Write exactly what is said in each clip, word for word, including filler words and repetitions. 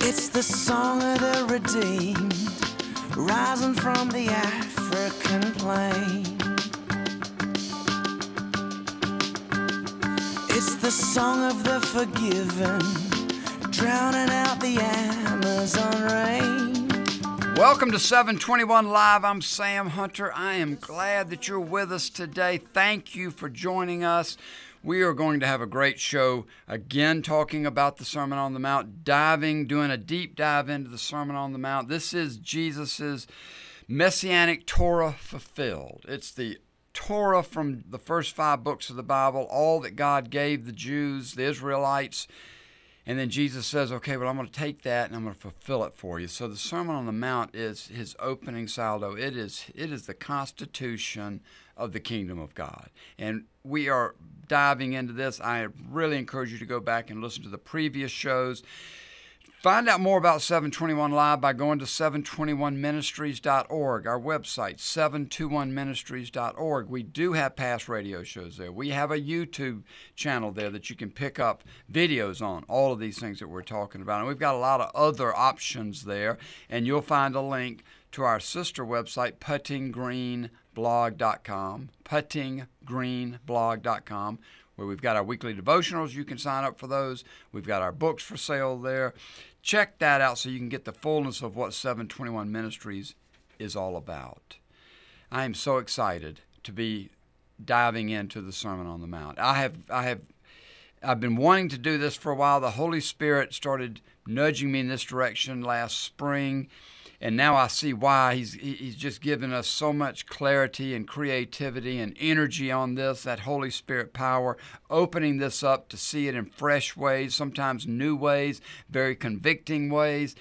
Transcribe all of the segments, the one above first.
It's the song of the redeemed, rising from the African plain. It's the song of the forgiven, drowning out the Amazon rain. Welcome to seven twenty-one Live. I'm Sam Hunter. I am glad that you're with us today. Thank you for joining us. We are going to have a great show, again, talking about the Sermon on the Mount, diving, doing a deep dive into the Sermon on the Mount. This is Jesus's Messianic Torah fulfilled. It's the Torah from the first five books of the Bible, all that God gave the Jews, the Israelites. And then Jesus says, okay, well, I'm going to take that and I'm going to fulfill it for you. So the Sermon on the Mount is his opening salvo. It is, it is the constitution of the kingdom of God. And we are diving into this. I really encourage you to go back and listen to the previous shows. Find out more about seven twenty-one Live by going to seven twenty-one ministries dot org, our website, seven twenty-one ministries dot org. We do have past radio shows there. We have a YouTube channel there that you can pick up videos on, all of these things that we're talking about. And we've got a lot of other options there, and you'll find a link to our sister website, putting green blog dot com, putting green blog dot com, where we've got our weekly devotionals. You can sign up for those. We've got our books for sale there. Check that out so you can get the fullness of what seven twenty-one Ministries is all about. I am so excited to be diving into the Sermon on the Mount. I have, I have, I've been wanting to do this for a while. The Holy Spirit started nudging me in this direction last spring, and now I see why. He's he's just given us so much clarity and creativity and energy on this, that Holy Spirit power, opening this up to see it in fresh ways, sometimes new ways, very convicting ways.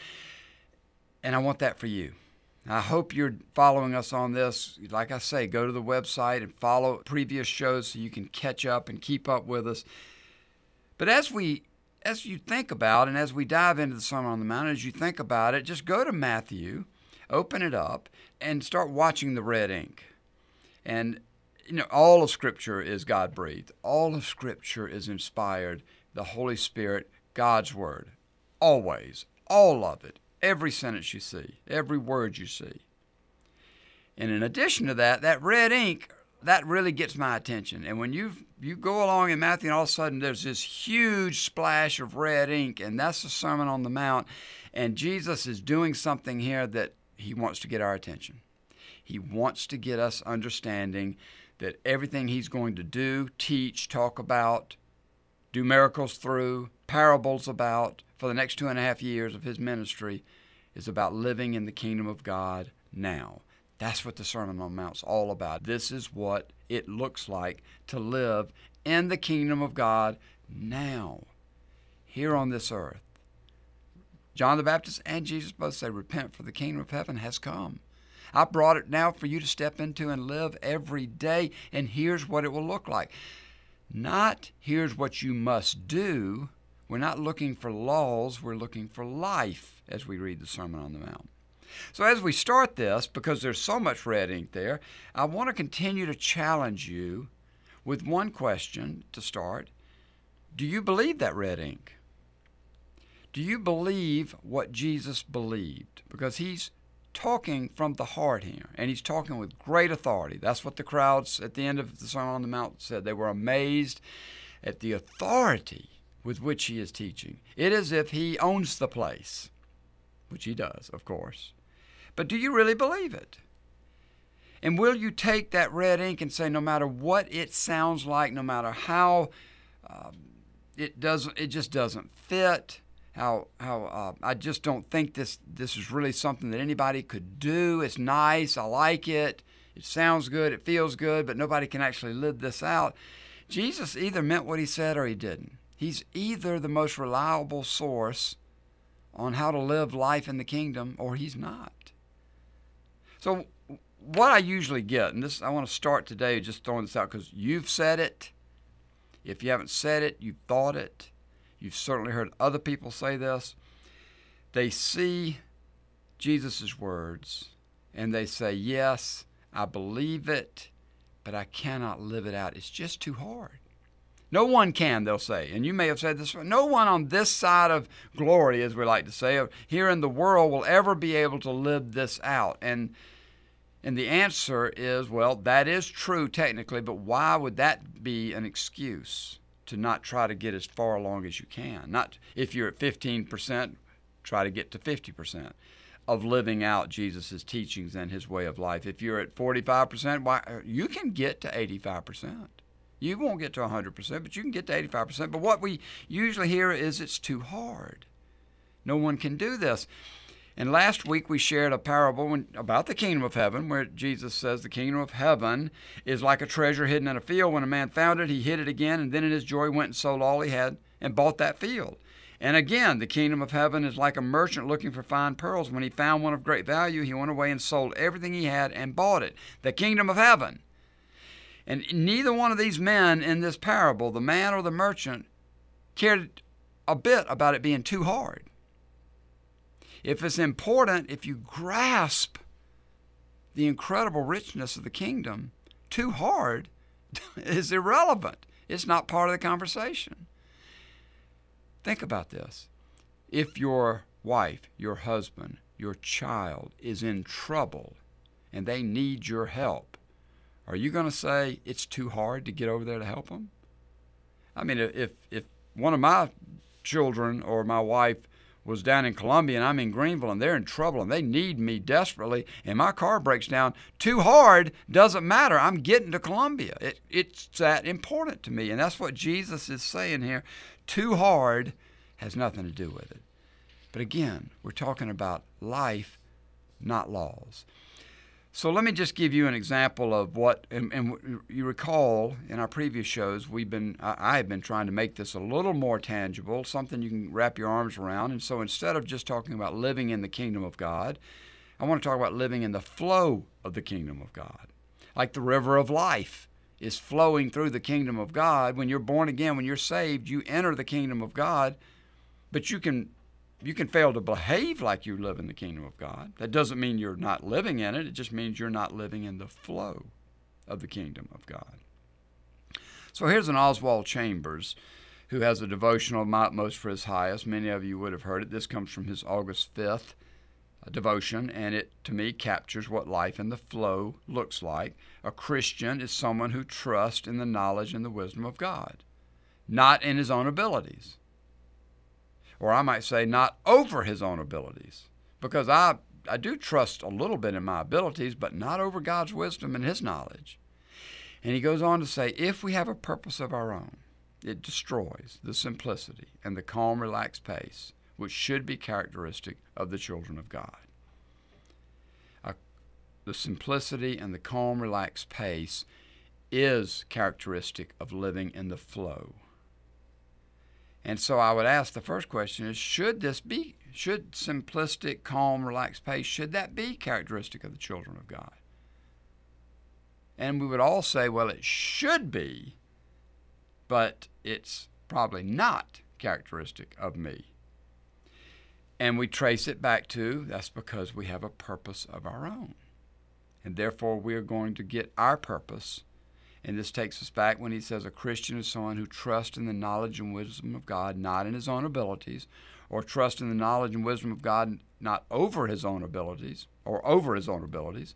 And I want that for you. I hope you're following us on this. Like I say, go to the website and follow previous shows so you can catch up and keep up with us. But as we As you think about, and as we dive into the Sermon on the Mount, as you think about it, just go to Matthew, open it up, and start watching the red ink. And, you know, all of Scripture is God-breathed. All of Scripture is inspired. The Holy Spirit, God's Word. Always. All of it. Every sentence you see. Every word you see. And in addition to that, that red ink, that really gets my attention. And when you you go along in Matthew and all of a sudden there's this huge splash of red ink, and that's the Sermon on the Mount, and Jesus is doing something here that he wants to get our attention. He wants to get us understanding that everything he's going to do, teach, talk about, do miracles through, parables about, for the next two and a half years of his ministry is about living in the kingdom of God now. That's what the Sermon on the Mount is all about. This is what it looks like to live in the kingdom of God now, here on this earth. John the Baptist and Jesus both say, repent, for the kingdom of heaven has come. I brought it now for you to step into and live every day, and here's what it will look like. Not here's what you must do. We're not looking for laws. We're looking for life as we read the Sermon on the Mount. So as we start this, because there's so much red ink there, I want to continue to challenge you with one question to start. Do you believe that red ink? Do you believe what Jesus believed? Because he's talking from the heart here, and he's talking with great authority. That's what the crowds at the end of the Sermon on the Mount said. They were amazed at the authority with which he is teaching. It is as if he owns the place, which he does, of course. But do you really believe it? And will you take that red ink and say, no matter what it sounds like, no matter how uh, it doesn't, it just doesn't fit, how how uh, I just don't think this this is really something that anybody could do. It's nice, I like it, it sounds good, it feels good, but nobody can actually live this out. Jesus either meant what he said or he didn't. He's either the most reliable source on how to live life in the kingdom, or he's not. So what I usually get, and this I want to start today just throwing this out because you've said it. If you haven't said it, you've thought it. You've certainly heard other people say this. They see Jesus' words and they say, yes, I believe it, but I cannot live it out. It's just too hard. No one can, they'll say. And you may have said this, no one on this side of glory, as we like to say, here in the world will ever be able to live this out. And and the answer is, well, that is true technically, but why would that be an excuse to not try to get as far along as you can? Not if you're at fifteen percent, try to get to fifty percent of living out Jesus' teachings and his way of life. If you're at forty-five percent, why, you can get to eighty-five percent. You won't get to one hundred percent, but you can get to eighty-five percent. But what we usually hear is it's too hard. No one can do this. And last week we shared a parable when, about the kingdom of heaven, where Jesus says the kingdom of heaven is like a treasure hidden in a field. When a man found it, he hid it again, and then in his joy went and sold all he had and bought that field. And again, the kingdom of heaven is like a merchant looking for fine pearls. When he found one of great value, he went away and sold everything he had and bought it. The kingdom of heaven. And neither one of these men in this parable, the man or the merchant, cared a bit about it being too hard. If it's important, if you grasp the incredible richness of the kingdom, too hard is irrelevant. It's not part of the conversation. Think about this. If your wife, your husband, your child is in trouble and they need your help, are you going to say it's too hard to get over there to help them? I mean, if if one of my children or my wife was down in Columbia and I'm in Greenville and they're in trouble and they need me desperately and my car breaks down, too hard doesn't matter. I'm getting to Columbia. It, it's that important to me. And that's what Jesus is saying here. Too hard has nothing to do with it. But again, we're talking about life, not laws. So let me just give you an example of what, and, and you recall in our previous shows, we've been, I, I have been trying to make this a little more tangible, something you can wrap your arms around. And so instead of just talking about living in the kingdom of God, I want to talk about living in the flow of the kingdom of God. Like the river of life is flowing through the kingdom of God. When you're born again, when you're saved, you enter the kingdom of God, but you can You can fail to behave like you live in the kingdom of God. That doesn't mean you're not living in it. It just means you're not living in the flow of the kingdom of God. So here's an Oswald Chambers who has a devotional, My Utmost for His Highest. Many of you would have heard it. This comes from his August fifth devotion, and it, to me, captures what life in the flow looks like. A Christian is someone who trusts in the knowledge and the wisdom of God, not in his own abilities. Or I might say not over his own abilities, because I, I do trust a little bit in my abilities, but not over God's wisdom and his knowledge. And he goes on to say, if we have a purpose of our own, it destroys the simplicity and the calm, relaxed pace, which should be characteristic of the children of God. Uh, the simplicity and the calm, relaxed pace is characteristic of living in the flow. And so I would ask, the first question is, should this be, should simplistic, calm, relaxed pace, should that be characteristic of the children of God? And we would all say, well, it should be, but it's probably not characteristic of me. And we trace it back to, that's because we have a purpose of our own. And therefore we are going to get our purpose. And this takes us back when he says a Christian is someone who trusts in the knowledge and wisdom of God, not in his own abilities, or trusts in the knowledge and wisdom of God, not over his own abilities, or over his own abilities.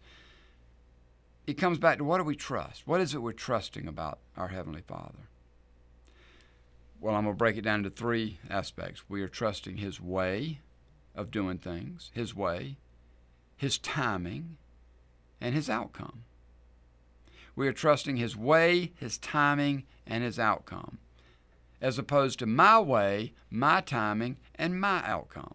It comes back to, what do we trust? What is it we're trusting about our Heavenly Father? Well, I'm going to break it down into three aspects. We are trusting his way of doing things, his way, his timing, and his outcome. We are trusting his way, his timing, and his outcome, as opposed to my way, my timing, and my outcome.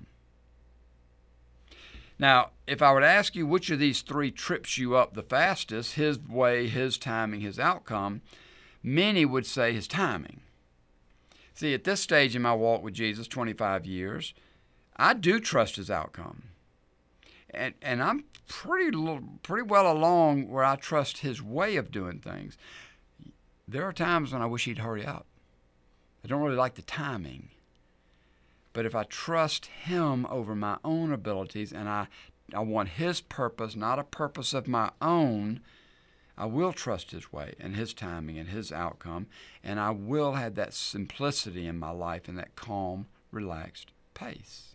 Now, if I were to ask you which of these three trips you up the fastest, his way, his timing, his outcome, many would say his timing. See, at this stage in my walk with Jesus, twenty-five years, I do trust his outcome. And and I'm pretty pretty well along where I trust his way of doing things. There are times when I wish he'd hurry up. I don't really like the timing. But if I trust him over my own abilities and I, I want his purpose, not a purpose of my own, I will trust His way and His timing and His outcome, and I will have that simplicity in my life and that calm, relaxed pace.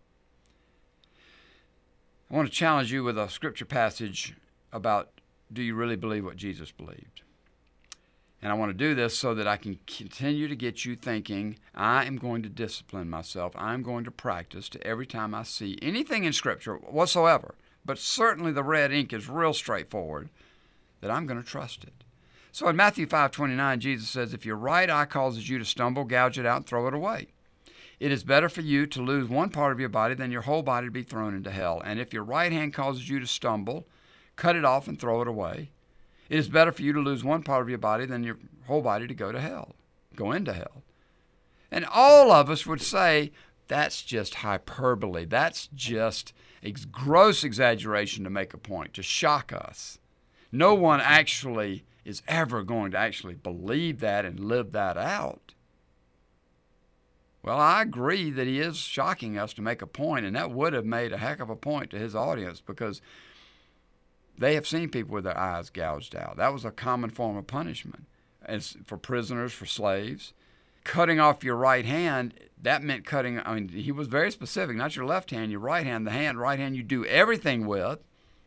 I want to challenge you with a scripture passage about, do you really believe what Jesus believed? And I want to do this so that I can continue to get you thinking, I am going to discipline myself. I'm going to practice to every time I see anything in Scripture whatsoever, but certainly the red ink is real straightforward, that I'm going to trust it. So in Matthew five twenty-nine, Jesus says, if your right eye causes you to stumble, gouge it out and throw it away. It is better for you to lose one part of your body than your whole body to be thrown into hell. And if your right hand causes you to stumble, cut it off and throw it away. It is better for you to lose one part of your body than your whole body to go to hell, go into hell. And all of us would say, that's just hyperbole. That's just a gross exaggeration to make a point, to shock us. No one actually is ever going to actually believe that and live that out. Well, I agree that he is shocking us to make a point, and that would have made a heck of a point to his audience, because they have seen people with their eyes gouged out. That was a common form of punishment. As for prisoners, for slaves. Cutting off your right hand, that meant cutting, I mean, he was very specific, not your left hand, your right hand, the hand, right hand you do everything with.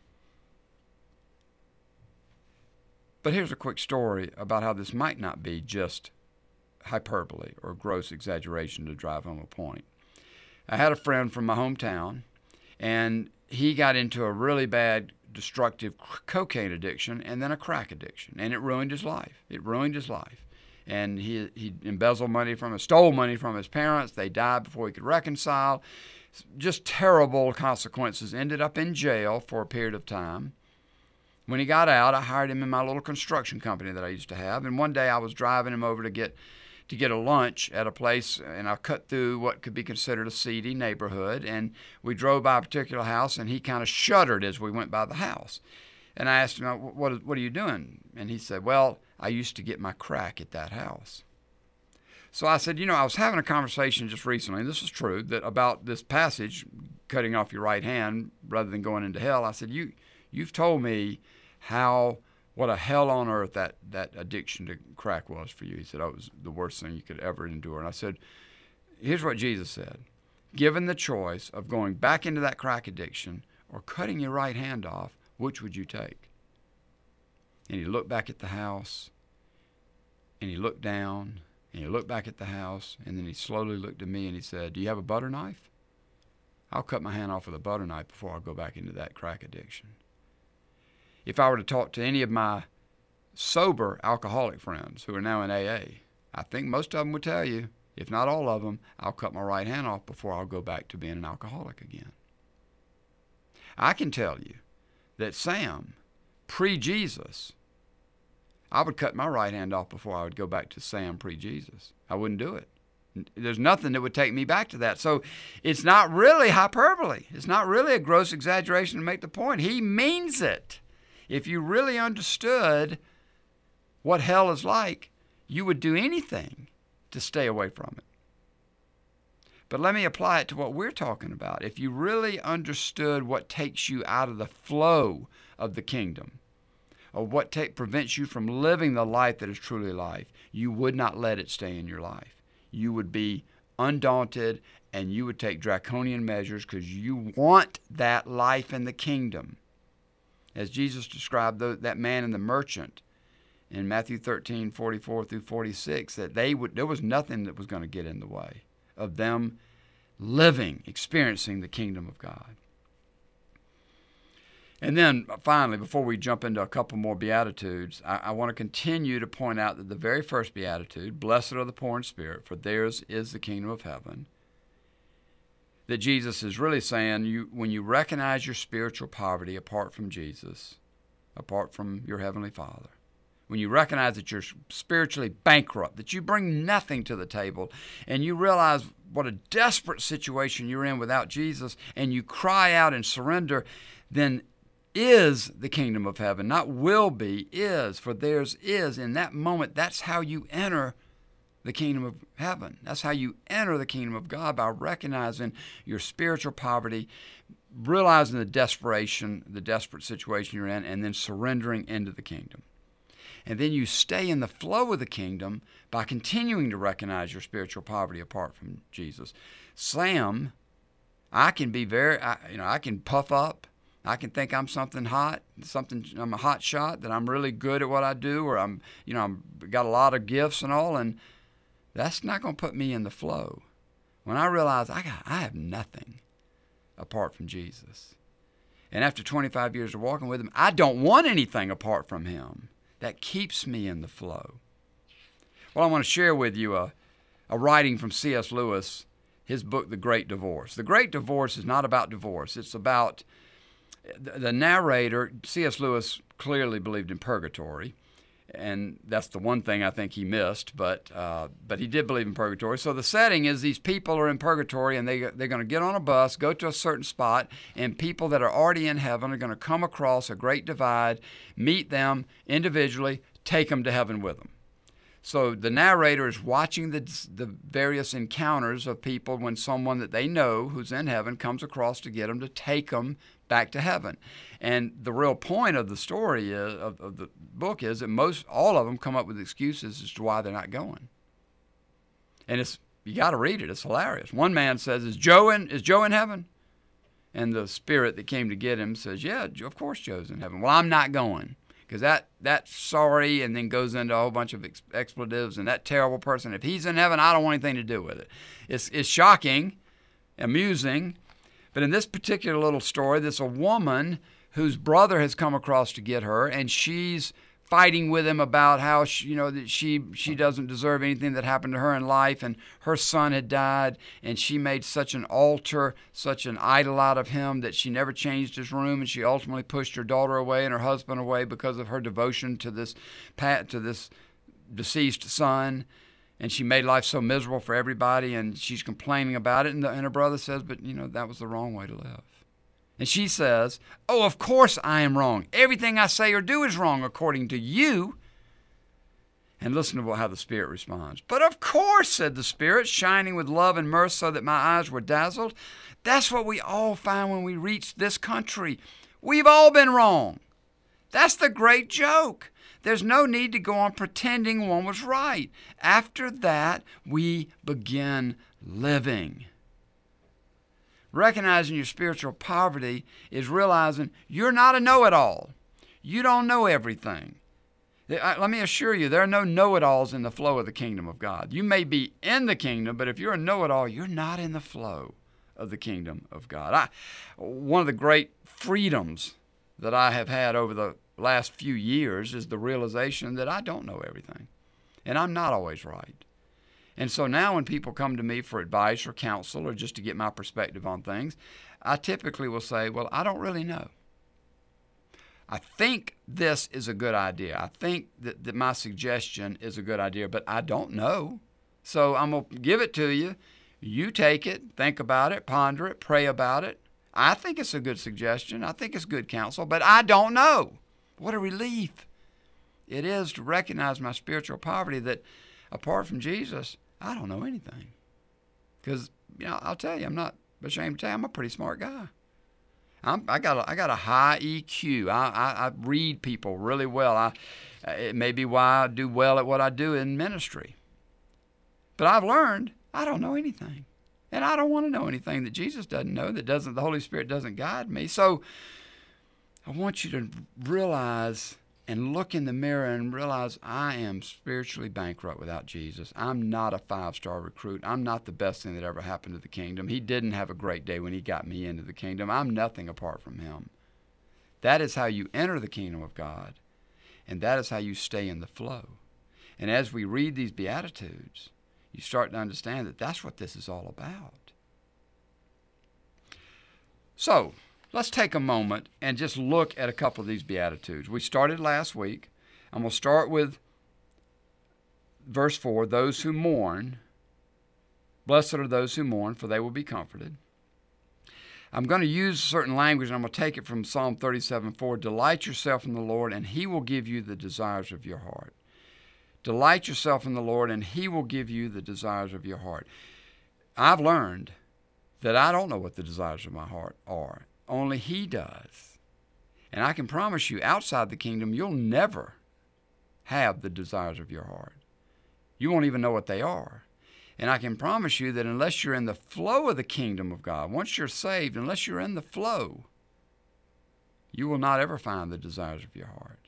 But here's a quick story about how this might not be just hyperbole or gross exaggeration to drive home a point. I had a friend from my hometown, and he got into a really bad, destructive cocaine addiction and then a crack addiction, and it ruined his life. It ruined his life. And he he embezzled money from his, stole money from his parents. They died before he could reconcile. Just terrible consequences. Ended up in jail for a period of time. When he got out, I hired him in my little construction company that I used to have. And one day I was driving him over to get to get a lunch at a place, and I cut through what could be considered a seedy neighborhood, and we drove by a particular house, and he kind of shuddered as we went by the house. And I asked him, what, what are you doing? And he said, well, I used to get my crack at that house. So I said, you know, I was having a conversation just recently, and this is true, that about this passage, cutting off your right hand rather than going into hell. I said, you, you've told me how what a hell on earth that, that addiction to crack was for you. He said, oh, it was the worst thing you could ever endure. And I said, here's what Jesus said. Given the choice of going back into that crack addiction or cutting your right hand off, which would you take? And he looked back at the house, and he looked down, and he looked back at the house, and then he slowly looked at me and he said, do you have a butter knife? I'll cut my hand off with a butter knife before I go back into that crack addiction. If I were to talk to any of my sober alcoholic friends who are now in A A, I think most of them would tell you, if not all of them, I'll cut my right hand off before I'll go back to being an alcoholic again. I can tell you that Sam, pre-Jesus, I would cut my right hand off before I would go back to Sam pre-Jesus. I wouldn't do it. There's nothing that would take me back to that. So it's not really hyperbole. It's not really a gross exaggeration to make the point. He means it. If you really understood what hell is like, you would do anything to stay away from it. But let me apply it to what we're talking about. If you really understood what takes you out of the flow of the kingdom, or what take, prevents you from living the life that is truly life, you would not let it stay in your life. You would be undaunted, and you would take draconian measures because you want that life in the kingdom. As Jesus described the, that man and the merchant in Matthew thirteen, forty-four through forty-six, that they would, there was nothing that was going to get in the way of them living, experiencing the kingdom of God. And then finally, before we jump into a couple more Beatitudes, I, I want to continue to point out that the very first Beatitude, blessed are the poor in spirit, for theirs is the kingdom of heaven, that Jesus is really saying, you, when you recognize your spiritual poverty apart from Jesus, apart from your Heavenly Father, when you recognize that you're spiritually bankrupt, that you bring nothing to the table, and you realize what a desperate situation you're in without Jesus, and you cry out and surrender, then is the kingdom of heaven, not will be, is, for theirs is. In that moment, that's how you enter the kingdom of heaven. That's how you enter the kingdom of God, by recognizing your spiritual poverty, realizing the desperation, the desperate situation you're in, and then surrendering into the kingdom. And then you stay in the flow of the kingdom by continuing to recognize your spiritual poverty apart from Jesus. Sam, I can be very, I, you know, I can puff up. I can think I'm something hot, something, I'm a hot shot, that I'm really good at what I do, or I'm, you know, I'm got a lot of gifts and all, and that's not going to put me in the flow. When I realize I got, I have nothing apart from Jesus. And after twenty-five years of walking with him, I don't want anything apart from him. That keeps me in the flow. Well, I want to share with you a, a writing from C S Lewis, his book, The Great Divorce. The Great Divorce is not about divorce. It's about the, the narrator. C S Lewis clearly believed in purgatory, and that's the one thing I think he missed, but uh, but he did believe in purgatory. So the setting is these people are in purgatory, and they, they're going to get on a bus, go to a certain spot, and people that are already in heaven are going to come across a great divide, meet them individually, take them to heaven with them. So the narrator is watching the, the various encounters of people when someone that they know who's in heaven comes across to get them, to take them back to heaven. And the real point of the story is, of, of the book is that most, all of them come up with excuses as to why they're not going. And it's, you got to read it. It's hilarious. One man says, "Is Joe in? Is Joe in heaven?" And the spirit that came to get him says, "Yeah, of course Joe's in heaven." "Well, I'm not going, because that that's sorry," and then goes into a whole bunch of ex- expletives. "And that terrible person, if he's in heaven, I don't want anything to do with it." It's it's shocking, amusing. But in this particular little story, there's a woman whose brother has come across to get her, and she's fighting with him about how she, you know, that she she doesn't deserve anything that happened to her in life, and her son had died, and she made such an altar, such an idol out of him that she never changed his room, and she ultimately pushed her daughter away and her husband away because of her devotion to this to this deceased son. And she made life so miserable for everybody, and she's complaining about it. And, the, and her brother says, "But, you know, that was the wrong way to live." And she says, "Oh, of course I am wrong. Everything I say or do is wrong according to you." And listen to how the Spirit responds. "But of course," said the Spirit, shining with love and mirth so that my eyes were dazzled. "That's what we all find when we reach this country. We've all been wrong. That's the great joke. There's no need to go on pretending one was right. After that, we begin living." Recognizing your spiritual poverty is realizing you're not a know-it-all. You don't know everything. Let me assure you, there are no know-it-alls in the flow of the kingdom of God. You may be in the kingdom, but if you're a know-it-all, you're not in the flow of the kingdom of God. I, one of the great freedoms that I have had over the last few years is the realization that I don't know everything, and I'm not always right. And so now when people come to me for advice or counsel or just to get my perspective on things, I typically will say, "Well, I don't really know. I think this is a good idea. I think that, that my suggestion is a good idea, but I don't know. So I'm going to give it to you. You take it, think about it, ponder it, pray about it. I think it's a good suggestion. I think it's good counsel, but I don't know." What a relief it is to recognize my spiritual poverty, that apart from Jesus, I don't know anything. Because, you know, I'll tell you, I'm not ashamed to tell you, I'm a pretty smart guy. I'm, I got a, I got a high E Q. I, I, I read people really well. I, it may be why I do well at what I do in ministry. But I've learned I don't know anything. And I don't want to know anything that Jesus doesn't know, that doesn't, the Holy Spirit doesn't guide me. So I want you to realize and look in the mirror and realize I am spiritually bankrupt without Jesus. I'm not a five-star recruit. I'm not the best thing that ever happened to the kingdom. He didn't have a great day when he got me into the kingdom. I'm nothing apart from him. That is how you enter the kingdom of God, and that is how you stay in the flow. And as we read these Beatitudes, you start to understand that that's what this is all about. So, let's take a moment and just look at a couple of these Beatitudes. We started last week. I'm going to start with verse four, "Those who mourn, blessed are those who mourn, for they will be comforted." I'm going to use certain language, and I'm going to take it from Psalm thirty-seven four. "Delight yourself in the Lord, and he will give you the desires of your heart." Delight yourself in the Lord, and he will give you the desires of your heart. I've learned that I don't know what the desires of my heart are. Only he does. And I can promise you, outside the kingdom, you'll never have the desires of your heart. You won't even know what they are. And I can promise you that unless you're in the flow of the kingdom of God, once you're saved, unless you're in the flow, you will not ever find the desires of your heart.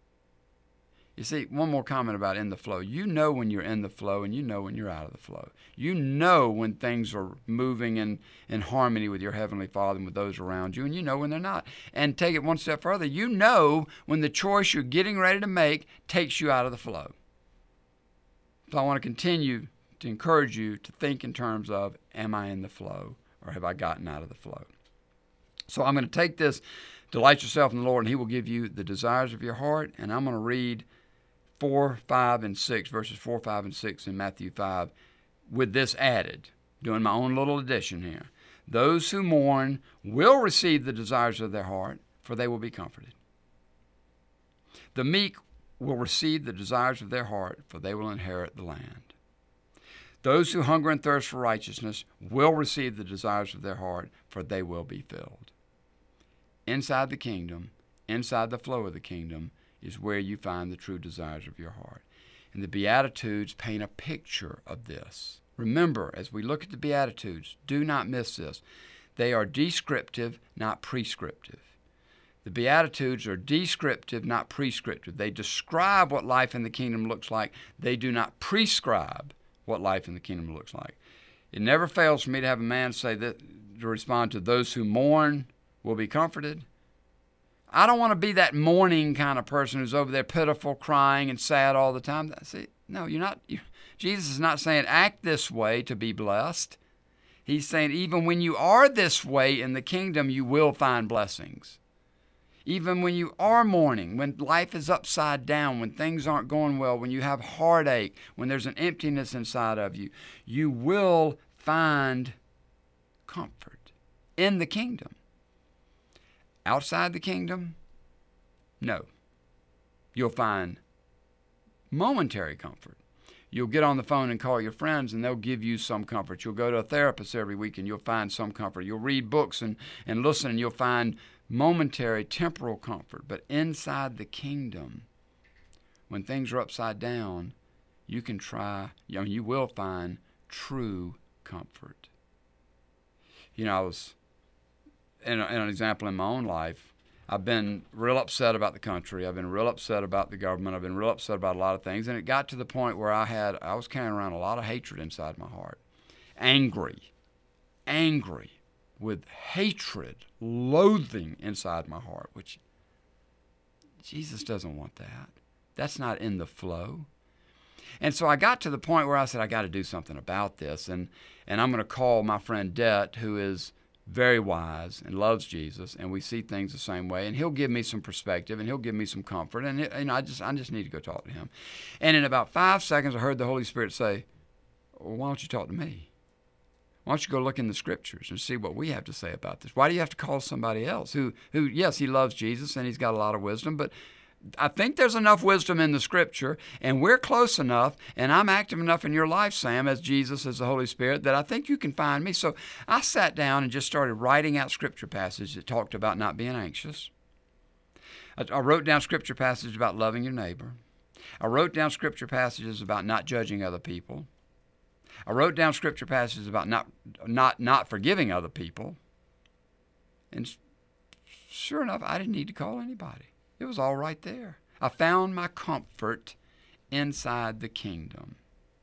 You see, one more comment about in the flow. You know when you're in the flow and you know when you're out of the flow. You know when things are moving in, in harmony with your Heavenly Father and with those around you, and you know when they're not. And take it one step further. You know when the choice you're getting ready to make takes you out of the flow. So I want to continue to encourage you to think in terms of, am I in the flow or have I gotten out of the flow? So I'm going to take this, delight yourself in the Lord, and He will give you the desires of your heart. And I'm going to read four, five, and six, verses four, five, and six in Matthew five, with this added, doing my own little addition here. Those who mourn will receive the desires of their heart, for they will be comforted. The meek will receive the desires of their heart, for they will inherit the land. Those who hunger and thirst for righteousness will receive the desires of their heart, for they will be filled. Inside the kingdom, inside the flow of the kingdom, is where you find the true desires of your heart. And the Beatitudes paint a picture of this. Remember, as we look at the Beatitudes, do not miss this. They are descriptive, not prescriptive. The Beatitudes are descriptive, not prescriptive. They describe what life in the kingdom looks like. They do not prescribe what life in the kingdom looks like. It never fails for me to have a man say that, to respond to those who mourn will be comforted. I don't want to be that mourning kind of person who's over there pitiful, crying, and sad all the time. See, no, you're not. You, Jesus is not saying act this way to be blessed. He's saying even when you are this way in the kingdom, you will find blessings. Even when you are mourning, when life is upside down, when things aren't going well, when you have heartache, when there's an emptiness inside of you, you will find comfort in the kingdom. Outside the kingdom, no. You'll find momentary comfort. You'll get on the phone and call your friends and they'll give you some comfort. You'll go to a therapist every week and you'll find some comfort. You'll read books and, and listen and you'll find momentary, temporal comfort. But inside the kingdom, when things are upside down, you can try, you know, you will find true comfort. You know, I was... In, a, in an example in my own life, I've been real upset about the country. I've been real upset about the government. I've been real upset about a lot of things. And it got to the point where I had, I was carrying around a lot of hatred inside my heart. Angry. Angry. With hatred, loathing inside my heart, which Jesus doesn't want that. That's not in the flow. And so I got to the point where I said, I got to do something about this. And, and I'm going to call my friend Det, who is very wise and loves Jesus, and we see things the same way, and he'll give me some perspective and he'll give me some comfort, and, it, and I just I just need to go talk to him. And in about five seconds I heard the Holy Spirit say, well, why don't you talk to me? Why don't you go look in the scriptures and see what we have to say about this? Why do you have to call somebody else who, who yes, he loves Jesus and he's got a lot of wisdom, but I think there's enough wisdom in the scripture, and we're close enough, and I'm active enough in your life, Sam, as Jesus, as the Holy Spirit, that I think you can find me. So I sat down and just started writing out scripture passages that talked about not being anxious. I, I wrote down scripture passages about loving your neighbor. I wrote down scripture passages about not judging other people. I wrote down scripture passages about not not not forgiving other people. And sure enough, I didn't need to call anybody. It was all right there. I found my comfort inside the kingdom.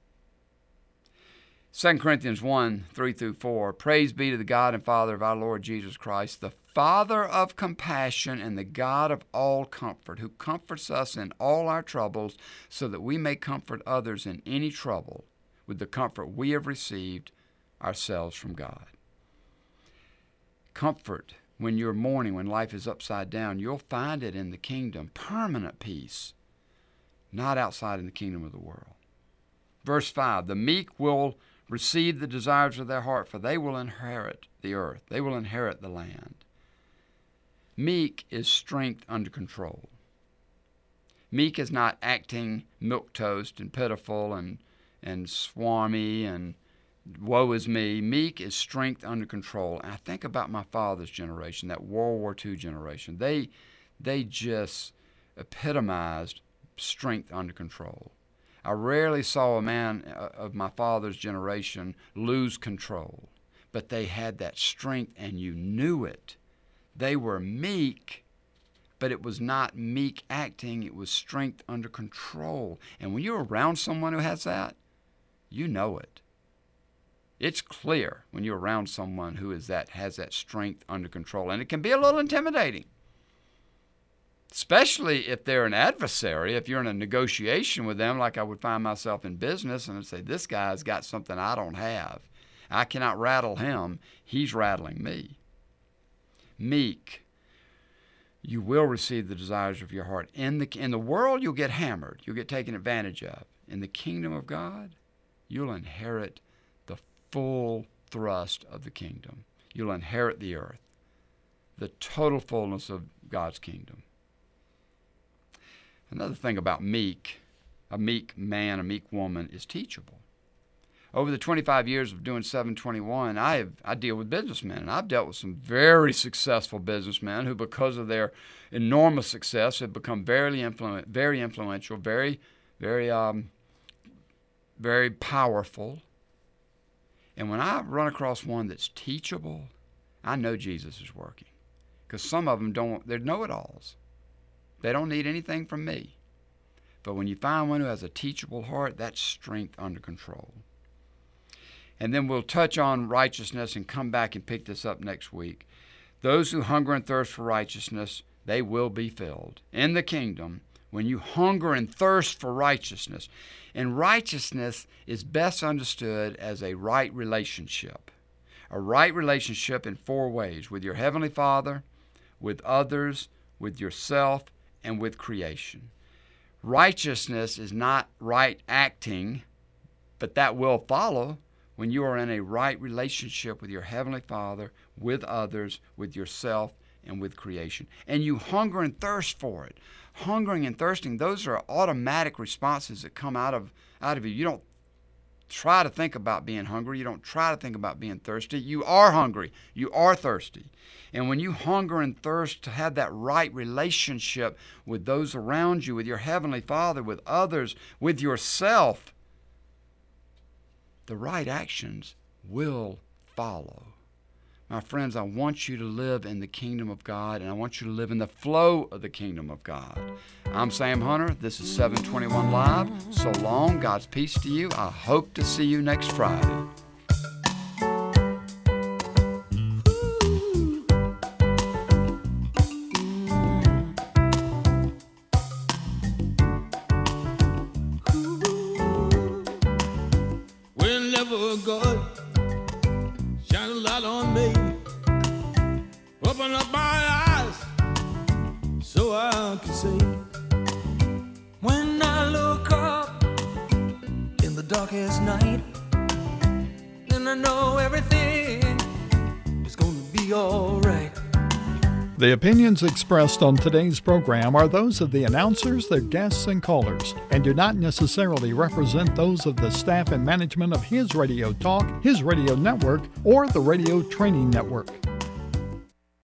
Second Corinthians one, three through four. Praise be to the God and Father of our Lord Jesus Christ, the Father of compassion and the God of all comfort, who comforts us in all our troubles, so that we may comfort others in any trouble with the comfort we have received ourselves from God. Comfort. When you're mourning, when life is upside down, you'll find it in the kingdom. Permanent peace, not outside in the kingdom of the world. Verse five, the meek will receive the desires of their heart, for they will inherit the earth. They will inherit the land. Meek is strength under control. Meek is not acting milquetoast and pitiful and, and swarmy and woe is me. Meek is strength under control. And I think about my father's generation, that World War Two generation. They, they just epitomized strength under control. I rarely saw a man of my father's generation lose control, but they had that strength and you knew it. They were meek, but it was not meek acting, it was strength under control. And when you're around someone who has that, you know it. It's clear when you're around someone who is that has that strength under control. And it can be a little intimidating, especially if they're an adversary. If you're in a negotiation with them, like I would find myself in business, and I'd say, this guy's got something I don't have. I cannot rattle him. He's rattling me. Meek. You will receive the desires of your heart. In the, in the world, you'll get hammered. You'll get taken advantage of. In the kingdom of God, you'll inherit the full thrust of the kingdom. You'll inherit the earth, the total fullness of God's kingdom. Another thing about meek, a meek man, a meek woman, is teachable. Over the twenty-five years of doing seven twenty-one, I have I deal with businessmen, and I've dealt with some very successful businessmen who, because of their enormous success, have become very influ- very influential, very, very, um, very powerful. And when I run across one that's teachable, I know Jesus is working, because some of them don't. They're know-it-alls. They don't need anything from me. But when you find one who has a teachable heart, that's strength under control. And then we'll touch on righteousness and come back and pick this up next week. Those who hunger and thirst for righteousness, they will be filled. In the kingdom, when you hunger and thirst for righteousness, and righteousness is best understood as a right relationship. A right relationship in four ways: with your Heavenly Father, with others, with yourself, and with creation. Righteousness is not right acting, but that will follow when you are in a right relationship with your Heavenly Father, with others, with yourself, and with creation. And you hunger and thirst for it. Hungering and thirsting, those are automatic responses that come out of, out of you. You don't try to think about being hungry. You don't try to think about being thirsty. You are hungry. You are thirsty. And when you hunger and thirst to have that right relationship with those around you, with your Heavenly Father, with others, with yourself, the right actions will follow. My friends, I want you to live in the kingdom of God, and I want you to live in the flow of the kingdom of God. I'm Sam Hunter. This is seven twenty-one Live. So long. God's peace to you. I hope to see you next Friday. Whenever God shine a light on me, open up my eyes so I can see. When I look up in the darkest night, then I know everything is going to be all right. The opinions expressed on today's program are those of the announcers, their guests, and callers, and do not necessarily represent those of the staff and management of His Radio Talk, His Radio Network, or the Radio Training Network.